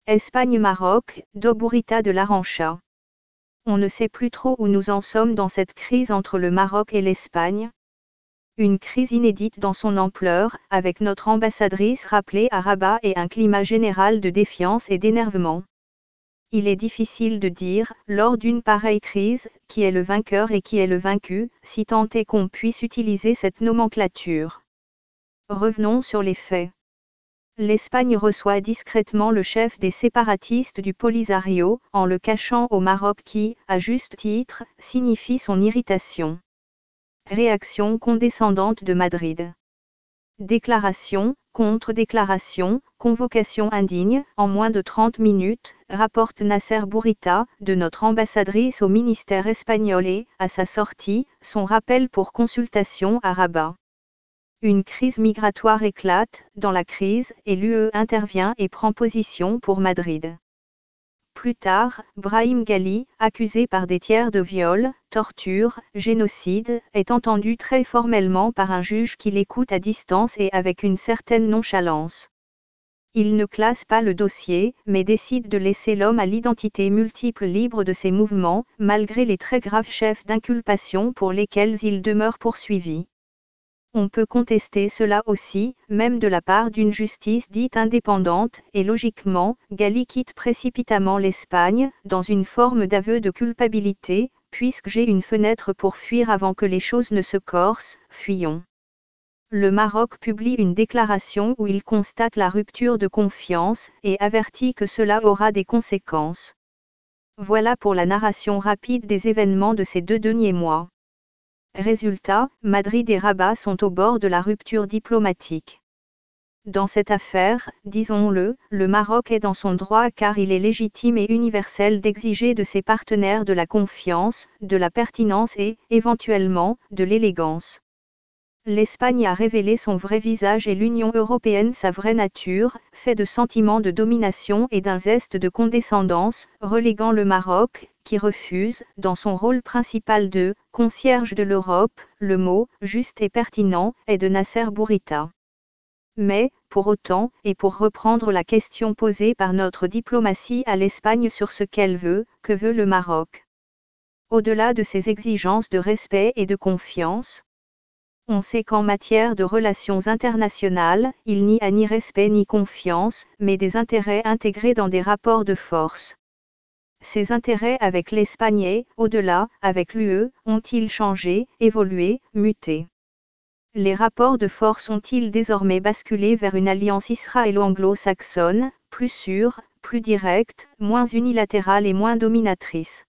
Espagne-Maroc, do Burrita de l'Arantxa. On ne sait plus trop où nous en sommes dans cette crise entre le Maroc et l'Espagne. Une crise inédite dans son ampleur, avec notre ambassadrice rappelée à Rabat et un climat général de défiance et d'énervement. Il est difficile de dire, lors d'une pareille crise, qui est le vainqueur et qui est le vaincu, si tant est qu'on puisse utiliser cette nomenclature. Revenons sur les faits. L'Espagne reçoit discrètement le chef des séparatistes du Polisario, en le cachant au Maroc qui, à juste titre, signifie son irritation. Réaction condescendante de Madrid. Déclaration, contre-déclaration, convocation indigne, en moins de 30 minutes, rapporte Nasser Bourita, de notre ambassadrice au ministère espagnol et, à sa sortie, son rappel pour consultation à Rabat. Une crise migratoire éclate, dans la crise, et l'UE intervient et prend position pour Madrid. Plus tard, Brahim Ghali, accusé par des tiers de viol, torture, génocide, est entendu très formellement par un juge qui l'écoute à distance et avec une certaine nonchalance. Il ne classe pas le dossier, mais décide de laisser l'homme à l'identité multiple libre de ses mouvements, malgré les très graves chefs d'inculpation pour lesquels il demeure poursuivi. On peut contester cela aussi, même de la part d'une justice dite indépendante, et logiquement, Ghali quitte précipitamment l'Espagne, dans une forme d'aveu de culpabilité, puisque j'ai une fenêtre pour fuir avant que les choses ne se corsent, fuyons. Le Maroc publie une déclaration où il constate la rupture de confiance, et avertit que cela aura des conséquences. Voilà pour la narration rapide des événements de ces 2 derniers mois. Résultat, Madrid et Rabat sont au bord de la rupture diplomatique. Dans cette affaire, disons-le, le Maroc est dans son droit car il est légitime et universel d'exiger de ses partenaires de la confiance, de la pertinence et, éventuellement, de l'élégance. L'Espagne a révélé son vrai visage et l'Union européenne sa vraie nature, fait de sentiments de domination et d'un zeste de condescendance, reléguant le Maroc, qui refuse, dans son rôle principal de « concierge de l'Europe », le mot « juste et pertinent » est de Nasser Bourita. Mais, pour autant, et pour reprendre la question posée par notre diplomatie à l'Espagne sur ce qu'elle veut, que veut le Maroc? Au-delà de ses exigences de respect et de confiance, on sait qu'en matière de relations internationales, il n'y a ni respect ni confiance, mais des intérêts intégrés dans des rapports de force. Ces intérêts avec l'Espagne et, au-delà, avec l'UE, ont-ils changé, évolué, muté? Les rapports de force ont-ils désormais basculé vers une alliance israélo-anglo-saxonne, plus sûre, plus directe, moins unilatérale et moins dominatrice?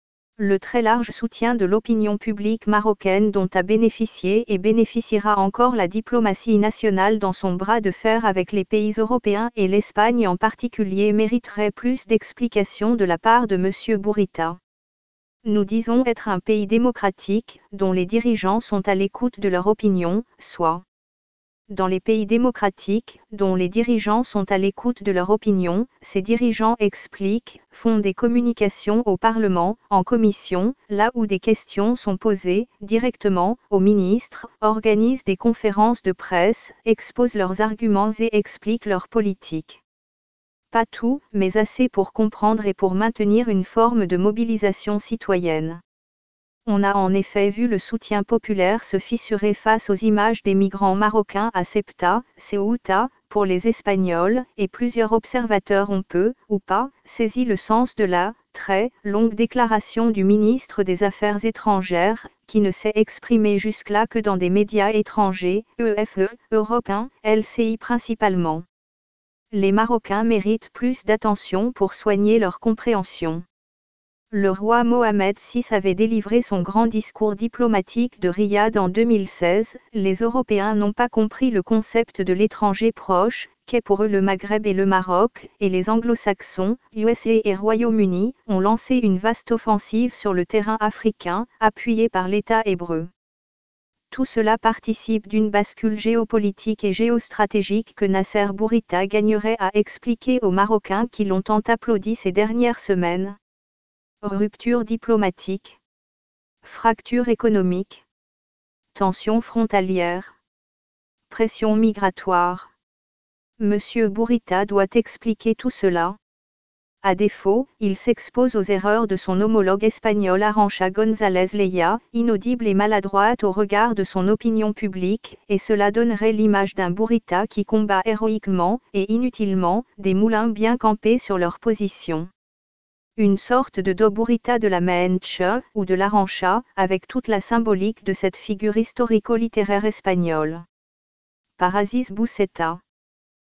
Le très large soutien de l'opinion publique marocaine dont a bénéficié et bénéficiera encore la diplomatie nationale dans son bras de fer avec les pays européens et l'Espagne en particulier mériterait plus d'explications de la part de M. Bourita. Nous disons être un pays démocratique, dont les dirigeants sont à l'écoute de leur opinion, soit dans les pays démocratiques, dont les dirigeants sont à l'écoute de leur opinion, ces dirigeants expliquent, font des communications au Parlement, en commission, là où des questions sont posées, directement, aux ministres, organisent des conférences de presse, exposent leurs arguments et expliquent leur politique. Pas tout, mais assez pour comprendre et pour maintenir une forme de mobilisation citoyenne. On a en effet vu le soutien populaire se fissurer face aux images des migrants marocains à Ceuta, Ceuta, pour les Espagnols, et plusieurs observateurs ont peu, ou pas, saisi le sens de la très longue déclaration du ministre des Affaires étrangères, qui ne s'est exprimé jusque-là que dans des médias étrangers, EFE, Europe 1, LCI principalement. Les Marocains méritent plus d'attention pour soigner leur compréhension. Le roi Mohamed VI avait délivré son grand discours diplomatique de Riyad en 2016. Les Européens n'ont pas compris le concept de l'étranger proche, qu'est pour eux le Maghreb et le Maroc, et les anglo-saxons, USA et Royaume-Uni, ont lancé une vaste offensive sur le terrain africain, appuyée par l'État hébreu. Tout cela participe d'une bascule géopolitique et géostratégique que Nasser Bourita gagnerait à expliquer aux Marocains qui l'ont tant applaudi ces dernières semaines. Rupture diplomatique, fracture économique, tensions frontalières, pression migratoire. Monsieur Bourita doit expliquer tout cela. À défaut, il s'expose aux erreurs de son homologue espagnol Arantxa González Leia, inaudible et maladroite au regard de son opinion publique, et cela donnerait l'image d'un burrita qui combat héroïquement, et inutilement, des moulins bien campés sur leur position. Une sorte de do burrita de la Maenche, ou de l'Arantxa, avec toute la symbolique de cette figure historico-littéraire espagnole. Par Aziz Bouceta.